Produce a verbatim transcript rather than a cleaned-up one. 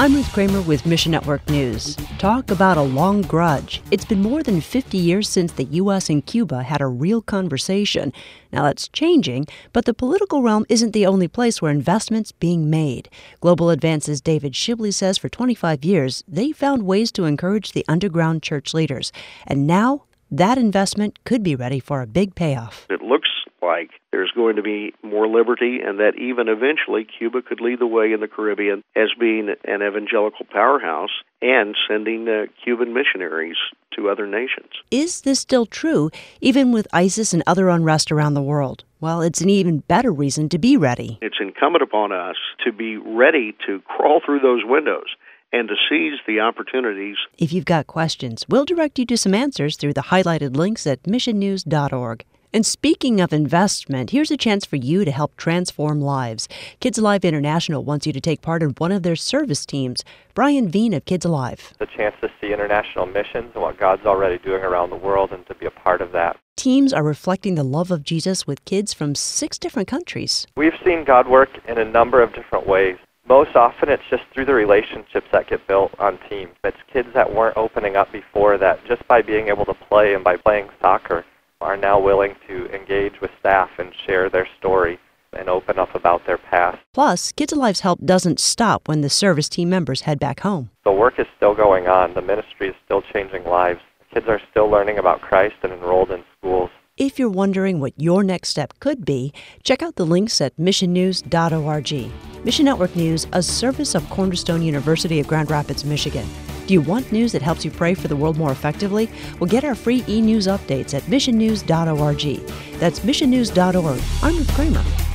I'm Ruth Kramer with Mission Network News. Talk about a long grudge. It's been more than fifty years since the U S and Cuba had a real conversation. Now that's changing, but the political realm isn't the only place where investment's being made. Global Advance's David Shibley says for twenty-five years, they found ways to encourage the underground church leaders. And now that investment could be ready for a big payoff. It looks like there's going to be more liberty, and that even eventually Cuba could lead the way in the Caribbean as being an evangelical powerhouse and sending uh, Cuban missionaries to other nations. Is this still true, even with ISIS and other unrest around the world? Well, it's an even better reason to be ready. It's incumbent upon us to be ready to crawl through those windows and to seize the opportunities. If you've got questions, we'll direct you to some answers through the highlighted links at mission news dot org. And speaking of investment, here's a chance for you to help transform lives. Kids Alive International wants you to take part in one of their service teams. Brian Veen of Kids Alive. The chance to see international missions and what God's already doing around the world and to be a part of that. Teams are reflecting the love of Jesus with kids from six different countries. We've seen God work in a number of different ways. Most often it's just through the relationships that get built on teams. It's kids that weren't opening up before that just by being able to play and by playing soccer are now willing to engage with staff and share their story and open up about their past. Plus, Kids Alive's help doesn't stop when the service team members head back home. The work is still going on. The ministry is still changing lives. Kids are still learning about Christ and enrolled in schools. If you're wondering what your next step could be, check out the links at mission news dot org. Mission Network News, a service of Cornerstone University of Grand Rapids, Michigan. Do you want news that helps you pray for the world more effectively? Well, get our free e-news updates at mission news dot org. That's mission news dot org. I'm Ruth Kramer.